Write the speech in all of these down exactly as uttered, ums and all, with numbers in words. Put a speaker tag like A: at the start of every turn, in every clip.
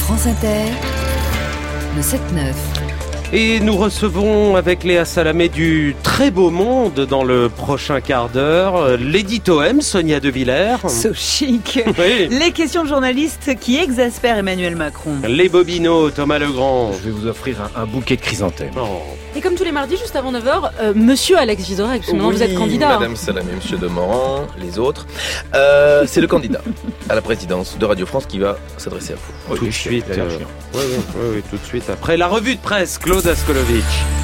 A: France Inter, le sept neuf.
B: Et nous recevons avec Léa Salamé du très beau monde dans le prochain quart d'heure. L'édito M, Sonia De Villers.
C: So chic.
B: Oui.
C: Les questions de journalistes qui exaspèrent Emmanuel Macron.
B: Les Bobineaux, Thomas Legrand.
D: Je vais vous offrir un, un bouquet de chrysanthèmes.
B: Oh.
E: Et comme tous les mardis, juste avant neuf heures, euh, monsieur Alex Vizorek, parce que maintenant
F: Oui,
E: vous êtes candidat.
F: Madame Salamé, monsieur Demorand, les autres. Euh, c'est le candidat à la présidence de Radio France qui va s'adresser à vous.
B: Tout de suite.
D: il a l'air
B: euh,
D: chiant.
B: oui, oui, oui, oui, tout de suite. Après la revue de presse, Claude Askolovitch.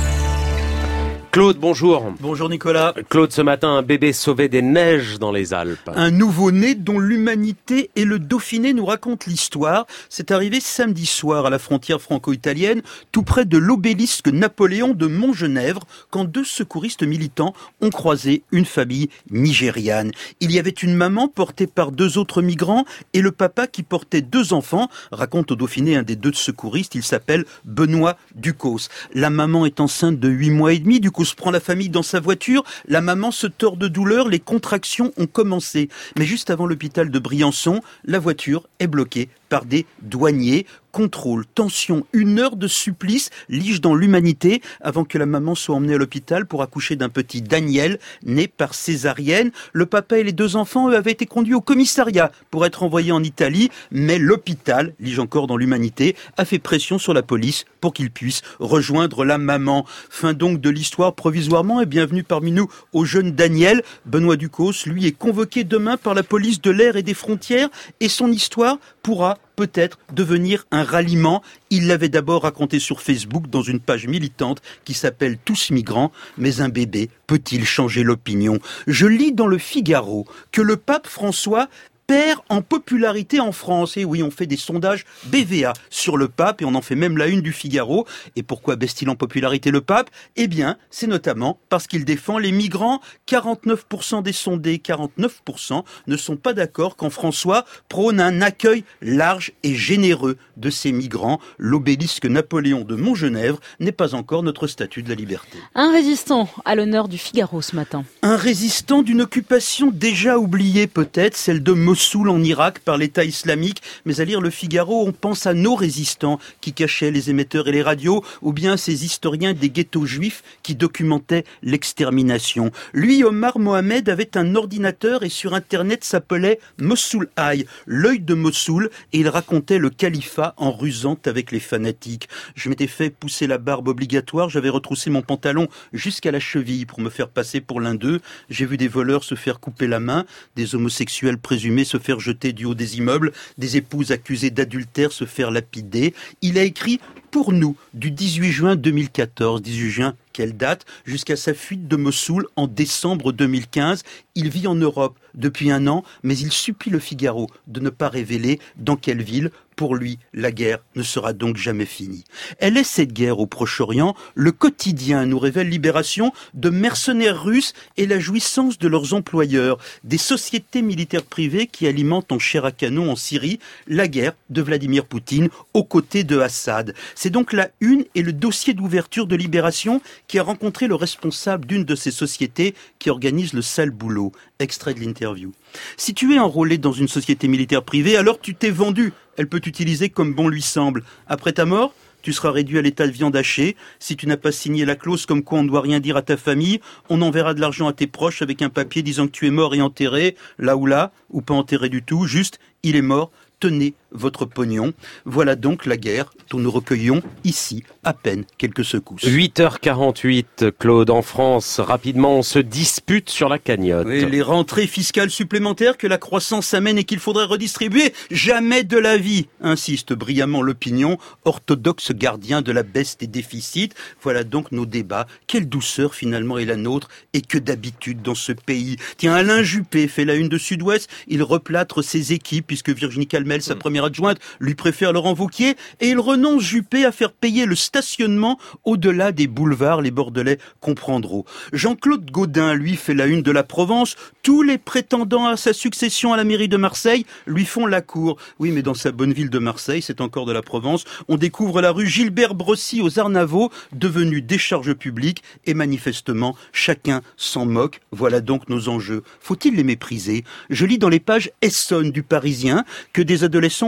B: Claude, bonjour.
G: Bonjour Nicolas.
B: Claude, ce matin, un bébé sauvé des neiges dans les Alpes.
G: Un nouveau-né dont l'humanité et le Dauphiné nous racontent l'histoire. C'est arrivé samedi soir à la frontière franco-italienne, tout près de l'obélisque Napoléon de Montgenèvre, quand deux secouristes militants ont croisé une famille nigériane. Il y avait une maman portée par deux autres migrants et le papa qui portait deux enfants, raconte au Dauphiné un des deux secouristes, il s'appelle Benoît Ducos. La maman est enceinte de huit mois et demi, Ducos prend la famille dans sa voiture, la maman se tord de douleur, les contractions ont commencé. Mais juste avant l'hôpital de Briançon, la voiture est bloquée par des douaniers. Contrôle, tension, une heure de supplice, lige dans l'humanité, avant que la maman soit emmenée à l'hôpital pour accoucher d'un petit Daniel, né par césarienne. Le papa et les deux enfants, eux, avaient été conduits au commissariat pour être envoyés en Italie, mais l'hôpital, lige encore dans l'humanité, a fait pression sur la police pour qu'ils puissent rejoindre la maman. Fin donc de l'histoire provisoirement et bienvenue parmi nous au jeune Daniel. Benoît Ducos, lui, est convoqué demain par la police de l'air et des frontières et son histoire pourra peut-être devenir un ralliement. Il l'avait d'abord raconté sur Facebook dans une page militante qui s'appelle Tous migrants, mais un bébé peut-il changer l'opinion ? Je lis dans le Figaro que le pape François perd en popularité en France. Et oui, on fait des sondages B V A sur le pape et on en fait même la une du Figaro. Et pourquoi baisse-t-il en popularité le pape ? Eh bien, c'est notamment parce qu'il défend les migrants. quarante-neuf pour cent des sondés, quarante-neuf pour cent ne sont pas d'accord quand François prône un accueil large et généreux de ces migrants. L'obélisque Napoléon de Montgenèvre n'est pas encore notre statue de la liberté.
E: Un résistant à l'honneur du Figaro ce matin.
G: Un résistant d'une occupation déjà oubliée peut-être, celle de Mossoul en Irak par l'État islamique, mais à lire le Figaro, on pense à nos résistants qui cachaient les émetteurs et les radios, ou bien ces historiens des ghettos juifs qui documentaient l'extermination. Lui, Omar Mohamed, avait un ordinateur et sur Internet s'appelait Mossoul Eye, l'œil de Mossoul, et il racontait le califat en rusant avec les fanatiques. Je m'étais fait pousser la barbe obligatoire, j'avais retroussé mon pantalon jusqu'à la cheville pour me faire passer pour l'un d'eux. J'ai vu des voleurs se faire couper la main, des homosexuels présumés se faire jeter du haut des immeubles, des épouses accusées d'adultère se faire lapider. Il a écrit pour nous du dix-huit juin deux mille quatorze, dix-huit juin, quelle date, jusqu'à sa fuite de Mossoul en décembre deux mille quinze. Il vit en Europe depuis un an, mais il supplie le Figaro de ne pas révéler dans quelle ville. Pour lui, la guerre ne sera donc jamais finie. Elle est cette guerre au Proche-Orient, le quotidien, nous révèle Libération, de mercenaires russes et la jouissance de leurs employeurs, des sociétés militaires privées qui alimentent en chair à canon en Syrie la guerre de Vladimir Poutine aux côtés de Assad. C'est donc la une et le dossier d'ouverture de Libération qui a rencontré le responsable d'une de ces sociétés qui organise le sale boulot. Extrait de l'interview. Si tu es enrôlé dans une société militaire privée, alors tu t'es vendu. Elle peut t'utiliser comme bon lui semble. Après ta mort, tu seras réduit à l'état de viande hachée. Si tu n'as pas signé la clause comme quoi on ne doit rien dire à ta famille, on enverra de l'argent à tes proches avec un papier disant que tu es mort et enterré, là ou là, ou pas enterré du tout, juste, il est mort. Tenez votre pognon. Voilà donc la guerre dont nous recueillons ici à peine quelques secousses.
B: huit heures quarante-huit, Claude, en France. Rapidement, on se dispute sur la cagnotte.
G: Oui, les rentrées fiscales supplémentaires que la croissance amène et qu'il faudrait redistribuer, jamais de la vie, insiste brillamment l'opinion, orthodoxe gardien de la baisse des déficits. Voilà donc nos débats. Quelle douceur finalement est la nôtre et que d'habitude dans ce pays. Tiens, Alain Juppé fait la une de Sud-Ouest, il replâtre ses équipes puisque Virginie Calmel, sa première adjointe, lui préfère Laurent Wauquiez et il renonce Juppé à faire payer le stationnement au-delà des boulevards, les Bordelais comprendront. Jean-Claude Gaudin, lui, fait la une de la Provence. Tous les prétendants à sa succession à la mairie de Marseille lui font la cour. Oui, mais dans sa bonne ville de Marseille, c'est encore de la Provence, on découvre la rue Gilbert Brossy aux Arnavaux, devenue décharge publique et manifestement, chacun s'en moque. Voilà donc nos enjeux. Faut-il les mépriser ? Je lis dans les pages Essonne du Parisien que des adolescents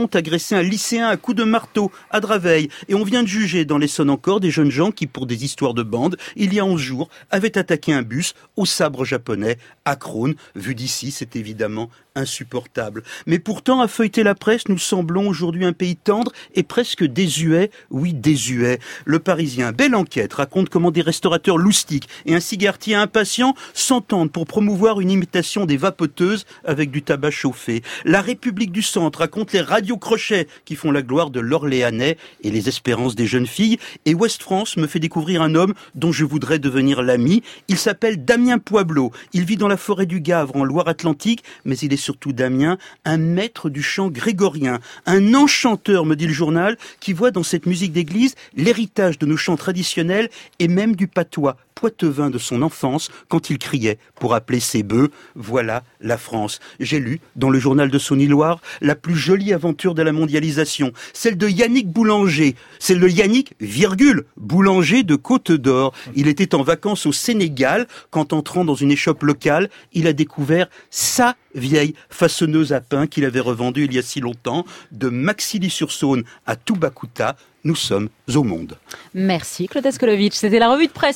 G: ont agressé un lycéen à coups de marteau à Draveil. Et on vient de juger dans l'Essonne encore des jeunes gens qui, pour des histoires de bande, il y a onze jours, avaient attaqué un bus au sabre japonais à Crône. Vu d'ici, c'est évidemment insupportable. Mais pourtant, à feuilleter la presse, nous semblons aujourd'hui un pays tendre et presque désuet. Oui, désuet. Le Parisien, belle enquête, raconte comment des restaurateurs loustiques et un cigarettier impatient s'entendent pour promouvoir une imitation des vapoteuses avec du tabac chauffé. La République du Centre raconte les radiocrochets qui font la gloire de l'Orléanais et les espérances des jeunes filles. Et Ouest France me fait découvrir un homme dont je voudrais devenir l'ami. Il s'appelle Damien Poiblot. Il vit dans la forêt du Gavre, en Loire-Atlantique, mais il est surtout, Damien, un maître du chant grégorien, un enchanteur, me dit le journal, qui voit dans cette musique d'église l'héritage de nos chants traditionnels et même du patois poitevin de son enfance quand il criait pour appeler ses bœufs. Voilà la France. J'ai lu dans le journal de Saône-et-Loire la plus jolie aventure de la mondialisation, celle de Yannick Boulanger, celle de Yannick, virgule, Boulanger de Côte d'Or. Il était en vacances au Sénégal quand, entrant dans une échoppe locale, il a découvert sa vieille façonneuse à pain qu'il avait revendue il y a si longtemps. De Maxilly-sur-Saône à Toubacouta, nous sommes au monde.
E: Merci Claude Askolovitch, c'était la revue de presse.